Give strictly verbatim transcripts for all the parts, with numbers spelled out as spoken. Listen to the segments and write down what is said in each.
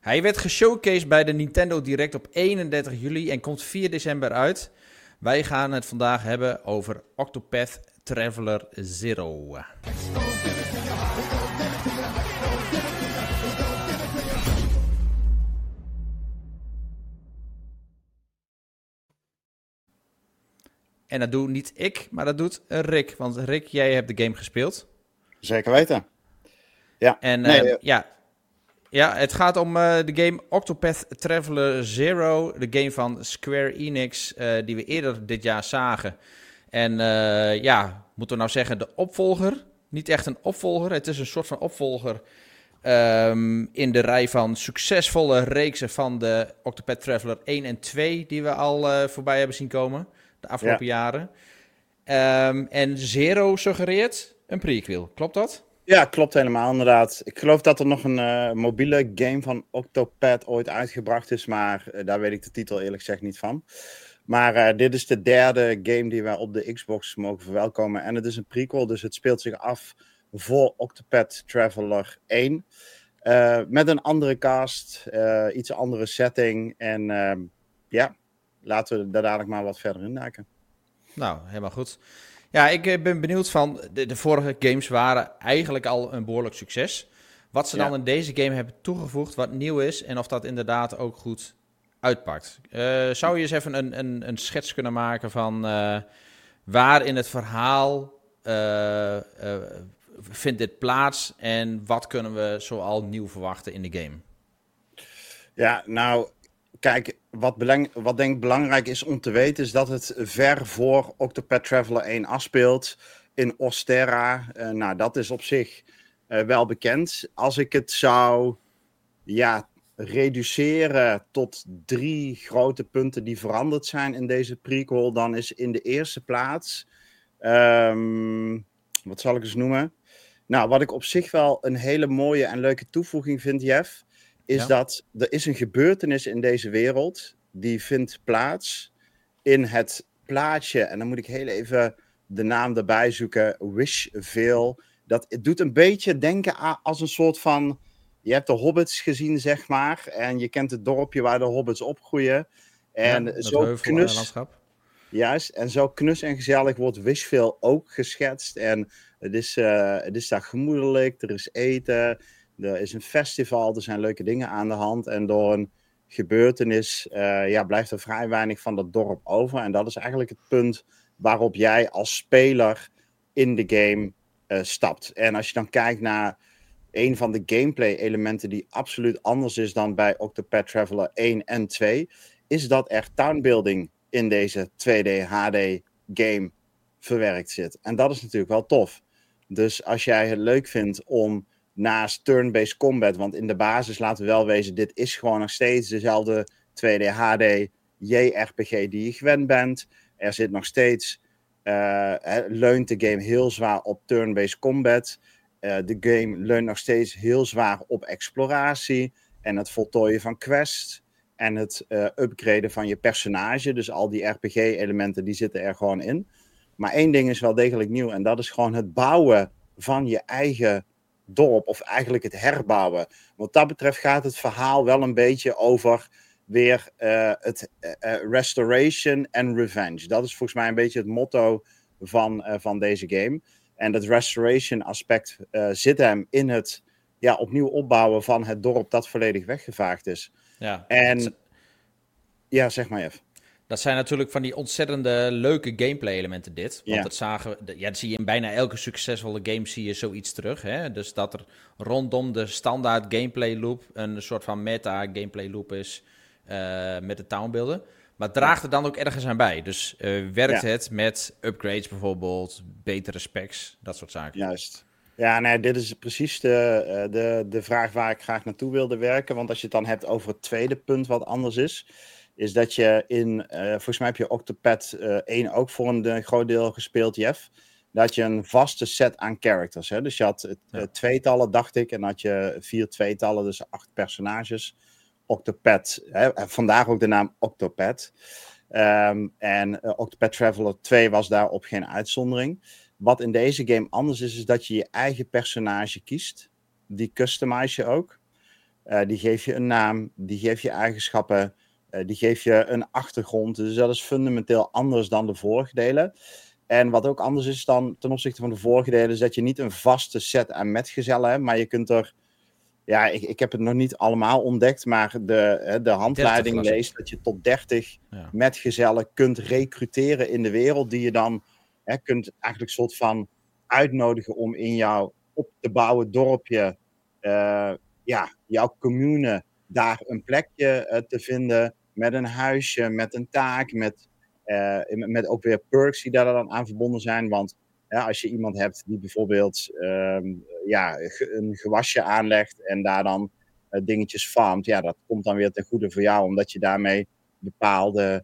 Hij werd geshowcased bij de Nintendo Direct op eenendertig juli en komt vier december uit. Wij gaan het vandaag hebben over Octopath Traveler Zero. En dat doe niet ik, maar dat doet Rick. Want Rick, jij hebt de game gespeeld. Zeker weten. Ja, En nee, uh, uh, ja, ja, het gaat om uh, de game Octopath Traveler Zero. De game van Square Enix, uh, die we eerder dit jaar zagen. En uh, ja, moeten we nou zeggen de opvolger? Niet echt een opvolger, het is een soort van opvolger... Um, in de rij van succesvolle reeksen van de Octopath Traveler één en twee... die we al uh, voorbij hebben zien komen de afgelopen ja. jaren. Um, en Zero suggereert een prequel, klopt dat? Ja, klopt helemaal inderdaad. Ik geloof dat er nog een uh, mobiele game van Octopath ooit uitgebracht is, maar uh, daar weet ik de titel eerlijk gezegd niet van. Maar uh, dit is de derde game die wij op de Xbox mogen verwelkomen. En het is een prequel, dus het speelt zich af voor Octopath Traveler één. Uh, met een andere cast, uh, iets andere setting. En uh, ja, laten we daar dadelijk maar wat verder induiken. Nou, helemaal goed. Ja, ik ben benieuwd van, de, de vorige games waren eigenlijk al een behoorlijk succes. Wat ze ja. dan in deze game hebben toegevoegd, wat nieuw is en of dat inderdaad ook goed uitpakt. Uh, zou je eens even een, een, een schets kunnen maken van uh, waar in het verhaal uh, uh, vindt dit plaats en wat kunnen we zoal nieuw verwachten in de game? Ja, nou... Kijk, wat, belang, wat denk ik belangrijk is om te weten... is dat het ver voor Octopath Traveler één afspeelt in Osterra. Uh, nou, dat is op zich uh, wel bekend. Als ik het zou ja, reduceren tot drie grote punten die veranderd zijn in deze prequel... dan is in de eerste plaats... Um, wat zal ik eens noemen? Nou, wat ik op zich wel een hele mooie en leuke toevoeging vind, Jeff... is ja. dat er is een gebeurtenis in deze wereld, die vindt plaats in het plaatsje, en dan moet ik heel even de naam erbij zoeken, Wishville. Dat het doet een beetje denken aan als een soort van, je hebt de hobbits gezien, zeg maar, en je kent het dorpje waar de hobbits opgroeien. En ja, zo knus, landschap. Juist, en zo knus en gezellig wordt Wishville ook geschetst. En het is, uh, het is daar gemoedelijk, er is eten... Er is een festival, er zijn leuke dingen aan de hand. En door een gebeurtenis uh, ja, blijft er vrij weinig van dat dorp over. En dat is eigenlijk het punt waarop jij als speler in de game uh, stapt. En als je dan kijkt naar een van de gameplay-elementen die absoluut anders is dan bij Octopath Traveler één en twee... is dat er townbuilding in deze twee D H D-game verwerkt zit. En dat is natuurlijk wel tof. Dus als jij het leuk vindt om... naast turn-based combat, want in de basis, laten we wel wezen, dit is gewoon nog steeds dezelfde twee D H D J R P G die je gewend bent. Er zit nog steeds, uh, leunt de game heel zwaar op turn-based combat. Uh, de game leunt nog steeds heel zwaar op exploratie en het voltooien van quests en het uh, upgraden van je personage. Dus al die R P G-elementen, die zitten er gewoon in. Maar één ding is wel degelijk nieuw en dat is gewoon het bouwen van je eigen dorp, of eigenlijk het herbouwen. Wat dat betreft gaat het verhaal wel een beetje over weer uh, het uh, restoration and revenge. Dat is volgens mij een beetje het motto van, uh, van deze game. En dat restoration aspect uh, zit hem in het ja, opnieuw opbouwen van het dorp dat volledig weggevaagd is. Ja, en z- ja, zeg maar even. Dat zijn natuurlijk van die ontzettende leuke gameplay-elementen dit. Want Ja. dat zagen we, ja, dat zie je in bijna elke succesvolle game zie je zoiets terug. Hè? Dus dat er rondom de standaard gameplay loop een soort van meta gameplay loop is uh, met de townbeelden. Maar het draagt er dan ook ergens aan bij. Dus uh, werkt ja. het met upgrades bijvoorbeeld, betere specs, dat soort zaken. Juist. Ja, nee, dit is precies de, de, de vraag waar ik graag naartoe wilde werken. Want als je het dan hebt over het tweede punt wat anders is... is dat je in, uh, volgens mij heb je Octopath uh, één ook voor een uh, groot deel gespeeld, Jeff. Dat je een vaste set aan characters, hè. Dus je had uh, ja. tweetallen, dacht ik, en had je vier tweetallen, dus acht personages. Octopath, hè, vandaar ook de naam Octopath. Um, en uh, Octopath Traveler twee was daarop geen uitzondering. Wat in deze game anders is, is dat je je eigen personage kiest. Die customize je ook. Uh, die geef je een naam, die geef je eigenschappen, uh, die geef je een achtergrond. Dus dat is fundamenteel anders dan de vorige delen. En wat ook anders is dan ten opzichte van de vorige delen, is dat je niet een vaste set aan metgezellen hebt, maar je kunt er, ja, ik, ik heb het nog niet allemaal ontdekt, maar de, de handleiding leest dat je tot dertig ja. metgezellen kunt recruteren in de wereld, die je dan hè, kunt eigenlijk een soort van uitnodigen om in jouw op te bouwen dorpje, uh, ja, jouw commune, daar een plekje uh, te vinden, met een huisje, met een taak, met... Uh, met ook weer perks die daar dan aan verbonden zijn. Want ja, als je iemand hebt die bijvoorbeeld um, ja, een gewasje aanlegt en daar dan uh, dingetjes farmt, ja, dat komt dan weer ten goede voor jou, omdat je daarmee bepaalde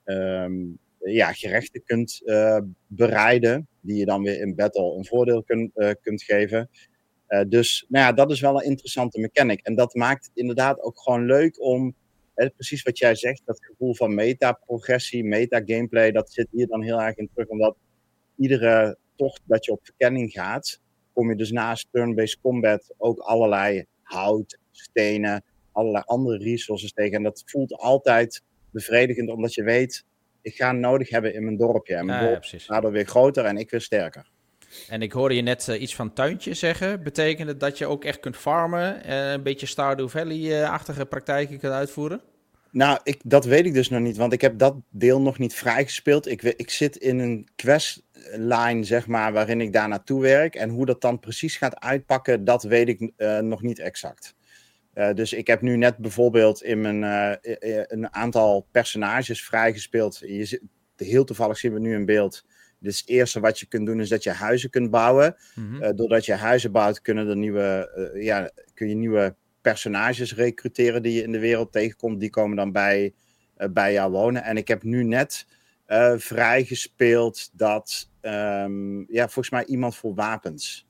um, ja, gerechten kunt uh, bereiden, die je dan weer in battle een voordeel kun, uh, kunt geven. Uh, dus nou ja, dat is wel een interessante mechanic. En dat maakt het inderdaad ook gewoon leuk om... He, precies wat jij zegt, dat gevoel van meta-progressie, meta-gameplay, dat zit hier dan heel erg in terug, omdat iedere tocht dat je op verkenning gaat, kom je dus naast turn-based combat ook allerlei hout, stenen, allerlei andere resources tegen. En dat voelt altijd bevredigend, omdat je weet, ik ga nodig hebben in mijn dorpje. En mijn ja, dorp ja, is daardoor weer groter en ik weer sterker. En ik hoorde je net uh, iets van tuintje zeggen. Betekent het dat je ook echt kunt farmen? Uh, een beetje Stardew Valley-achtige praktijken kunt uitvoeren? Nou, ik, dat weet ik dus nog niet, want ik heb dat deel nog niet vrijgespeeld. Ik, ik zit in een questline, zeg maar, waarin ik daar naartoe werk. En hoe dat dan precies gaat uitpakken, dat weet ik uh, nog niet exact. Uh, dus ik heb nu net bijvoorbeeld in mijn, uh, een aantal personages vrijgespeeld. Je zit, heel toevallig zien we nu in beeld. Dus het eerste wat je kunt doen is dat je huizen kunt bouwen. Mm-hmm. Uh, doordat je huizen bouwt, kunnen er nieuwe, uh, ja, kun je nieuwe personages recruteren die je in de wereld tegenkomt. Die komen dan bij, uh, bij jou wonen. En ik heb nu net uh, vrijgespeeld dat, um, ja, volgens mij iemand voor wapens.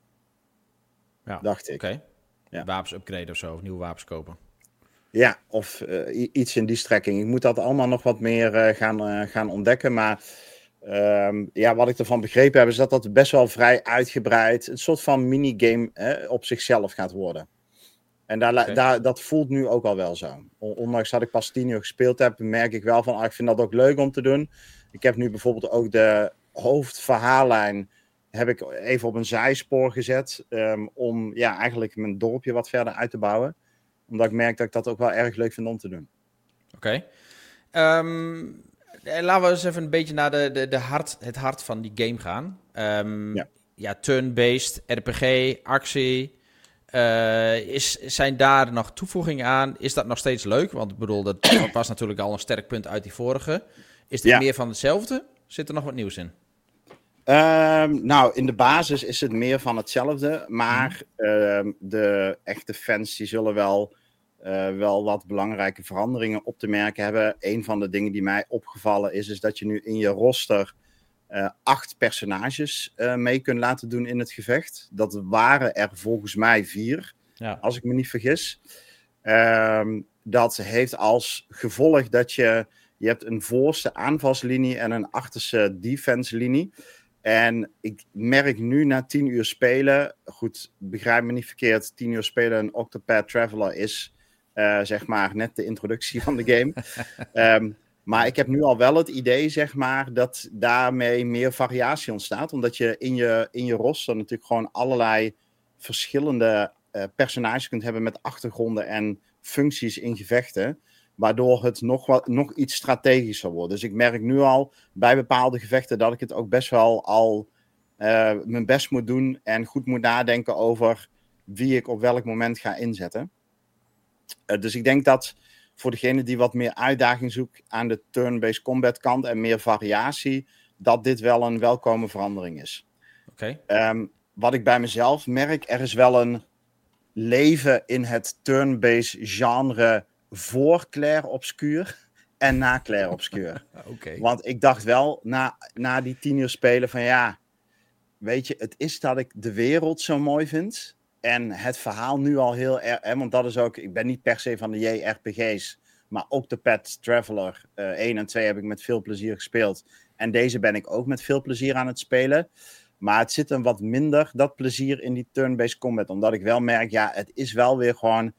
Ja, dacht ik. Okay. Ja. Wapens upgraden of zo, of nieuwe wapens kopen. Ja, of uh, iets in die strekking. Ik moet dat allemaal nog wat meer uh, gaan, uh, gaan ontdekken, maar... Um, ja, wat ik ervan begrepen heb, is dat dat best wel vrij uitgebreid een soort van minigame hè, op zichzelf gaat worden. En daar, okay. daar, dat voelt nu ook al wel zo. Ondanks dat ik pas tien uur gespeeld heb, merk ik wel van, ah, ik vind dat ook leuk om te doen. Ik heb nu bijvoorbeeld ook de hoofdverhaallijn, heb ik even op een zijspoor gezet, um, om ja, eigenlijk mijn dorpje wat verder uit te bouwen. Omdat ik merk dat ik dat ook wel erg leuk vind om te doen. Oké. Okay. Um... Laten we eens even een beetje naar de, de, de hart, het hart van die game gaan. Um, ja. ja, turn-based, R P G, actie. Uh, is, zijn daar nog toevoegingen aan? Is dat nog steeds leuk? Want ik bedoel, dat was natuurlijk al een sterk punt uit die vorige. Is dit ja. meer van hetzelfde? Zit er nog wat nieuws in? Um, nou, in de basis is het meer van hetzelfde. Maar mm. uh, de echte fans die zullen wel... Uh, wel wat belangrijke veranderingen op te merken hebben. Een van de dingen die mij opgevallen is, is dat je nu in je roster uh, acht personages uh, mee kunt laten doen in het gevecht. Dat waren er volgens mij vier, ja. als ik me niet vergis. Um, dat heeft als gevolg dat je, je hebt een voorste aanvalslinie en een achterste defense linie. En ik merk nu na tien uur spelen, goed, begrijp me niet verkeerd, tien uur spelen een Octopath Traveler is... Uh, zeg maar, net de introductie van de game. um, maar ik heb nu al wel het idee, zeg maar, dat daarmee meer variatie ontstaat. Omdat je in je, in je roster natuurlijk gewoon allerlei verschillende uh, personages kunt hebben met achtergronden en functies in gevechten. Waardoor het nog, wat, nog iets strategischer wordt. Dus ik merk nu al bij bepaalde gevechten dat ik het ook best wel al uh, mijn best moet doen en goed moet nadenken over wie ik op welk moment ga inzetten. Uh, dus ik denk dat voor degene die wat meer uitdaging zoekt aan de turn-based combat kant en meer variatie, dat dit wel een welkome verandering is. Okay. Um, wat ik bij mezelf merk, er is wel een leven in het turn-based genre voor Clair Obscur en na Clair Obscur. Okay. Want ik dacht wel, na, na die tien uur spelen van ja, weet je, het is dat ik de wereld zo mooi vind. En het verhaal nu al heel erg, want dat is ook, ik ben niet per se van de J R P G's, maar Octopath Traveler uh, één en twee heb ik met veel plezier gespeeld. En deze ben ik ook met veel plezier aan het spelen. Maar het zit een wat minder, dat plezier in die turn-based combat. Omdat ik wel merk, ja, het is wel weer gewoon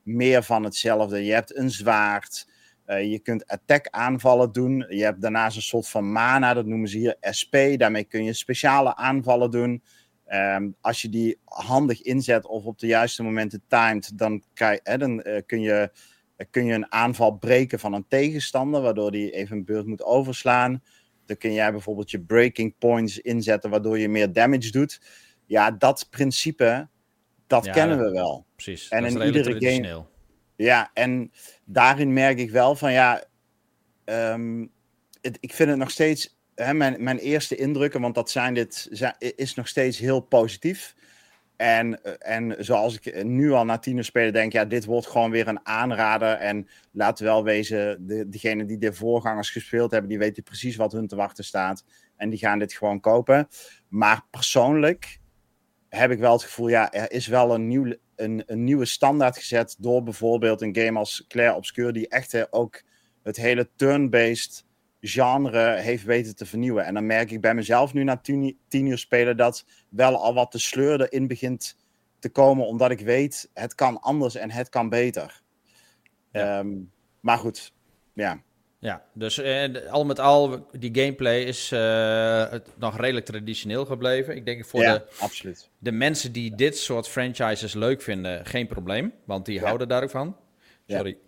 meer van hetzelfde. Je hebt een zwaard. Uh, je kunt attack aanvallen doen. Je hebt daarnaast een soort van mana, dat noemen ze hier S P. Daarmee kun je speciale aanvallen doen. Um, als je die handig inzet of op de juiste momenten timed, dan, krijg, hè, dan uh, kun, je, uh, kun je een aanval breken van een tegenstander, waardoor die even een beurt moet overslaan. Dan kun jij bijvoorbeeld je breaking points inzetten, waardoor je meer damage doet. Ja, dat principe, dat ja, kennen we wel. Precies, en dat is in redelijk iedere traditioneel. Game, ja, en daarin merk ik wel van ja, um, het, ik vind het nog steeds, hè, mijn, mijn eerste indrukken, want dat zijn dit, zijn, is nog steeds heel positief. En, en zoals ik nu al na tien uur spelen denk, ja, dit wordt gewoon weer een aanrader. En laten we wel wezen, de, degenen die de voorgangers gespeeld hebben, die weten precies wat hun te wachten staat. En die gaan dit gewoon kopen. Maar persoonlijk heb ik wel het gevoel, ja, er is wel een, nieuw, een, een nieuwe standaard gezet door bijvoorbeeld een game als Clair Obscur, die echt uh, ook het hele turn-based genre heeft weten te vernieuwen. En dan merk ik bij mezelf nu na tien, tien uur spelen dat wel al wat de sleur erin begint te komen, omdat ik weet, het kan anders en het kan beter. Ja. Um, maar goed, ja. Ja, dus eh, al met al, die gameplay is uh, het nog redelijk traditioneel gebleven. Ik denk voor ja, de, absoluut. de mensen die dit soort franchises leuk vinden, geen probleem. Want die ja. houden daar ook van. Sorry. Ja.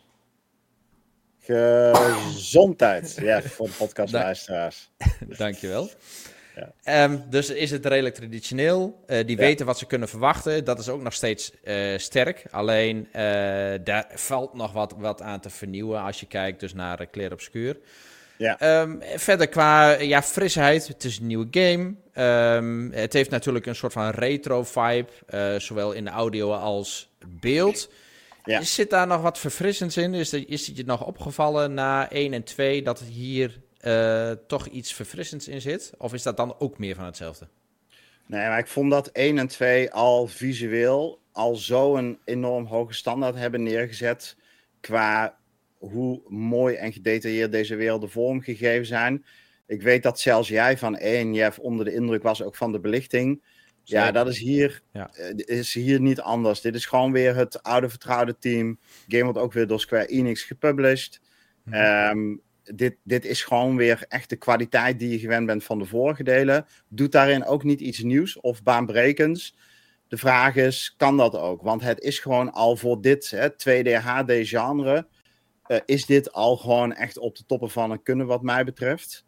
Gezondheid, ja, voor de podcastluisteraars. Dankjewel. Ja. Um, dus is het redelijk traditioneel. Uh, die ja. weten wat ze kunnen verwachten. Dat is ook nog steeds uh, sterk. Alleen uh, daar valt nog wat, wat aan te vernieuwen als je kijkt dus naar uh, Clair Obscur. Ja. Um, verder qua ja, frisheid, het is een nieuwe game. Um, het heeft natuurlijk een soort van retro vibe, uh, zowel in de audio als beeld. Ja. Zit daar nog wat verfrissends in? Is, er, is het je nog opgevallen na één en twee dat hier uh, toch iets verfrissends in zit? Of is dat dan ook meer van hetzelfde? Nee, maar ik vond dat één en twee al visueel al zo een enorm hoge standaard hebben neergezet qua hoe mooi en gedetailleerd deze werelden vormgegeven zijn. Ik weet dat zelfs jij van één, Jeff, onder de indruk was ook van de belichting. Zeker. Ja, dat is hier, ja. uh, is hier niet anders. Dit is gewoon weer het oude vertrouwde team. Game wordt ook weer door Square Enix gepublished. Mm-hmm. Um, dit, dit is gewoon weer echt de kwaliteit die je gewend bent van de vorige delen. Doet daarin ook niet iets nieuws of baanbrekends. De vraag is, kan dat ook? Want het is gewoon al voor dit hè, twee D H D genre... Uh, is dit al gewoon echt op de toppen van het kunnen wat mij betreft.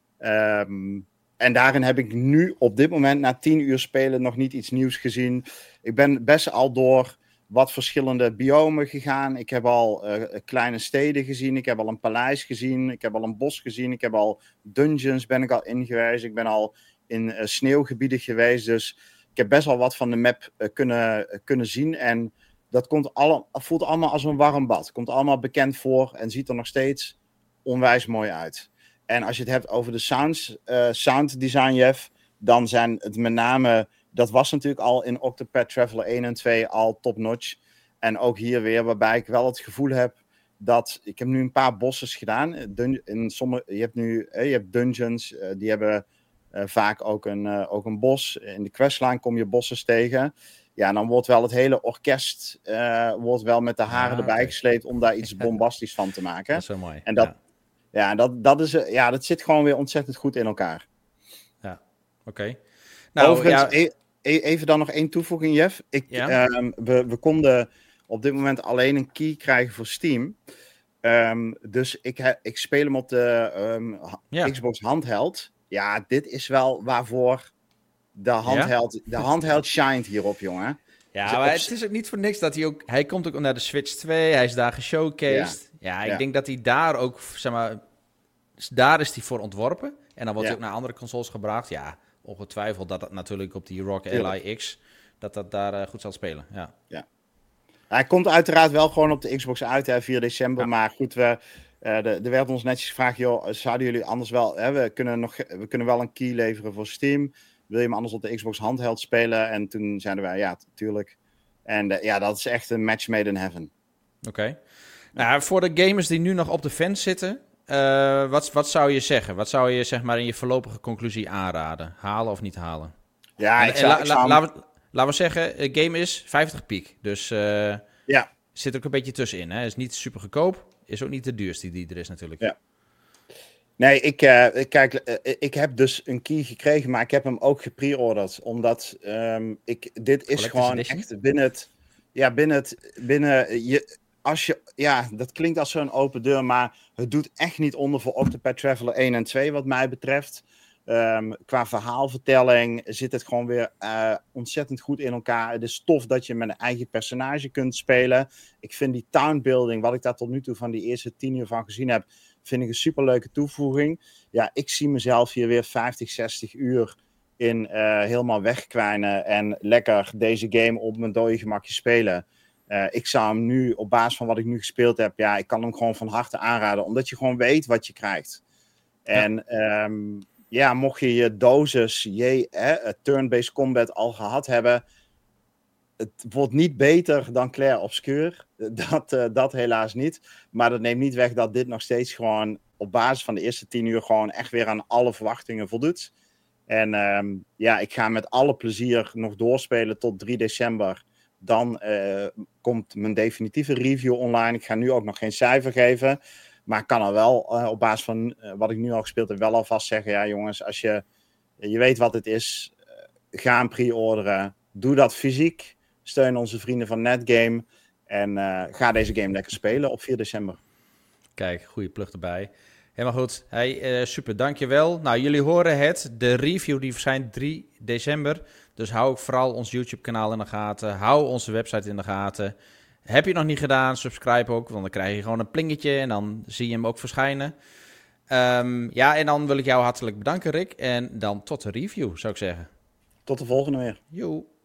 Um, en daarin heb ik nu op dit moment na tien uur spelen nog niet iets nieuws gezien. Ik ben best al door wat verschillende biomen gegaan. Ik heb al uh, kleine steden gezien. Ik heb al een paleis gezien. Ik heb al een bos gezien. Ik heb al dungeons ben ik al ingewezen. Ik ben al in uh, sneeuwgebieden geweest. Dus ik heb best wel wat van de map uh, kunnen, uh, kunnen zien. En dat komt alle, voelt allemaal als een warm bad. Komt allemaal bekend voor en ziet er nog steeds onwijs mooi uit. En als je het hebt over de sounds, uh, sound design, Jeff, dan zijn het met name... Dat was natuurlijk al in Octopath Traveler één en twee al top-notch. En ook hier weer, waarbij ik wel het gevoel heb dat... Ik heb nu een paar bosses gedaan. Dun, in sommige, je hebt nu eh, je hebt dungeons, uh, die hebben uh, vaak ook een, uh, ook een bos. In de questline kom je bosses tegen. Ja, dan wordt wel het hele orkest uh, wordt wel met de haren ah, erbij okay. gesleept om daar iets bombastisch van te maken. Dat is zo mooi. En dat, ja. Ja, dat, dat, is, ja, dat zit gewoon weer ontzettend goed in elkaar. Ja, oké. Okay. Nou, Overigens, ja. e- even dan nog één toevoeging, Jeff. Ik, ja? um, we, we konden op dit moment alleen een key krijgen voor Steam. Um, dus ik, he, ik speel hem op de um, ja. Xbox handheld. Ja, dit is wel waarvoor de handheld, ja? de handheld shined hierop, jongen. Ja, maar het is ook niet voor niks dat hij ook... Hij komt ook naar de Switch twee, hij is daar geshowcased. Ja, ja ik ja. denk dat hij daar ook, zeg maar... Daar is hij voor ontworpen. En dan wordt ja. hij ook naar andere consoles gebracht. Ja, ongetwijfeld dat dat natuurlijk op die R O G L I X... dat dat daar uh, goed zal spelen, ja. ja. Hij komt uiteraard wel gewoon op de Xbox uit, hè, vier december. Ja. Maar goed, we, uh, de, er werd ons netjes gevraagd... joh, zouden jullie anders wel... Hè, we, kunnen nog, we kunnen wel een key leveren voor Steam... Wil je hem anders op de Xbox handheld spelen? En toen zeiden wij, ja, natuurlijk. En uh, ja, dat is echt een match made in heaven. Oké. Okay. Nou, voor de gamers die nu nog op de fence zitten... Uh, wat, wat zou je zeggen? Wat zou je zeg maar in je voorlopige conclusie aanraden? Halen of niet halen? Ja, en, ik zou... La, ik zou la, laten, we, laten we zeggen, de game is vijftig piek. Dus uh, ja. zit ook een beetje tussenin. Hè? Is niet super goedkoop, is ook niet de duurste die er is natuurlijk. Ja. Nee, ik, uh, kijk, uh, ik heb dus een key gekregen, maar ik heb hem ook gepre-orderd. Omdat um, ik, dit is gewoon edition? echt binnen het... Ja, binnen het... Binnen je, als je, ja, dat klinkt als zo'n open deur, maar het doet echt niet onder voor Octopath Traveler één en twee wat mij betreft. Um, qua verhaalvertelling zit het gewoon weer uh, ontzettend goed in elkaar. Het is tof dat je met een eigen personage kunt spelen. Ik vind die townbuilding, wat ik daar tot nu toe van die eerste tien uur van gezien heb, vind ik een superleuke toevoeging. Ja, ik zie mezelf hier weer vijftig, zestig uur in uh, helemaal wegkwijnen en lekker deze game op mijn dode gemakje spelen. Uh, ik zou hem nu, op basis van wat ik nu gespeeld heb, ja, ik kan hem gewoon van harte aanraden, omdat je gewoon weet wat je krijgt. En ja, um, ja mocht je je dosis, je, eh, turn-based combat al gehad hebben, het wordt niet beter dan Clair Obscur. Dat, uh, dat helaas niet. Maar dat neemt niet weg dat dit nog steeds gewoon op basis van de eerste tien uur gewoon echt weer aan alle verwachtingen voldoet. En um, ja, ik ga met alle plezier nog doorspelen tot drie december. Dan uh, komt mijn definitieve review online. Ik ga nu ook nog geen cijfer geven. Maar ik kan al wel uh, op basis van uh, wat ik nu al gespeeld heb wel alvast zeggen. Ja jongens, als je, je weet wat het is, uh, ga hem pre-orderen. Doe dat fysiek. Steun onze vrienden van Netgame. En uh, ga deze game lekker spelen op vier december. Kijk, goede plug erbij. Helemaal goed. Hey, uh, super, dankjewel. Nou, jullie horen het. De review die verschijnt drie december. Dus hou ook vooral ons YouTube-kanaal in de gaten. Hou onze website in de gaten. Heb je het nog niet gedaan, subscribe ook. Want dan krijg je gewoon een plingetje en dan zie je hem ook verschijnen. Um, ja, en dan wil ik jou hartelijk bedanken, Rick. En dan tot de review, zou ik zeggen. Tot de volgende weer. Joe.